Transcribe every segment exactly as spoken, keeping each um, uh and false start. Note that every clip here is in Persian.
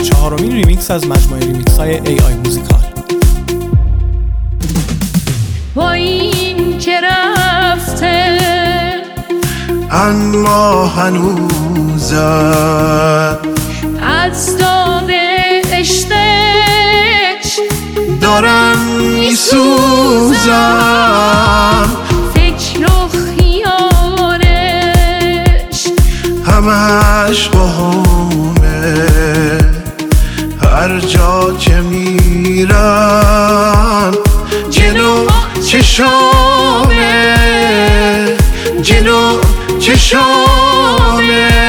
چهارمین ریمیکس از مجموعه ریمیکس های ای آی موزیکال. با این که رفته اما هنوزم از داغ عشقش دارم میسوزم، فکر و خیالش همش با همه. هر جا که میرم جلو چشامه، جلو چشامه.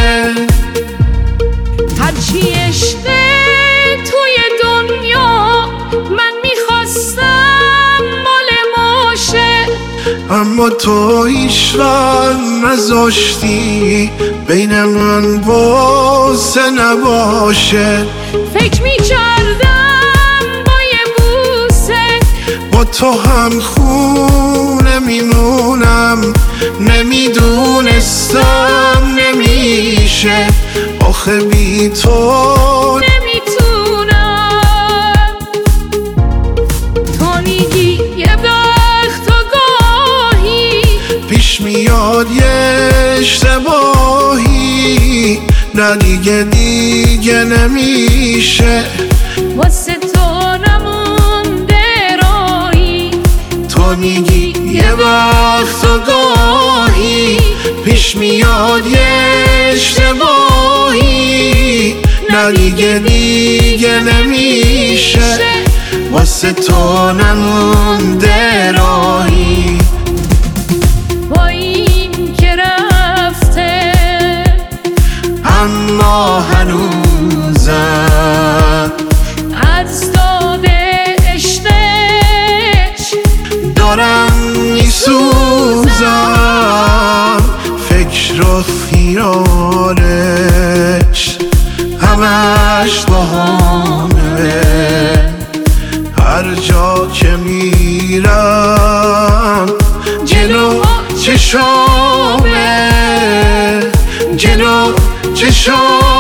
هرچی عشقه توی دنیا من میخواستم مال ماشه، اما تو هیچ وقت نذاشتی بین من واسه نباشه. فکر میکردم با یه بوسه با تو هم خونه میمونم، نمیدونستم نمیشه، آخه بی تو نمیتونم. تو میگی یه وقت و گاهی پیش میاد یه اشتباهی، نه دیگه دیگه نمیشه، واسه تو نمونده راهی. تو میگی یه وقت و گاهی پیش میاد یه اشتباهی، نه دیگه دیگه نمیشه، واسه تو نمونده راهی. با این که رفته اما هنوزم از داغ عشقش دارم میسوزم، فکر و خیالش همش با همه. هر جا که میرم جلو چشامه، جلو چشامه.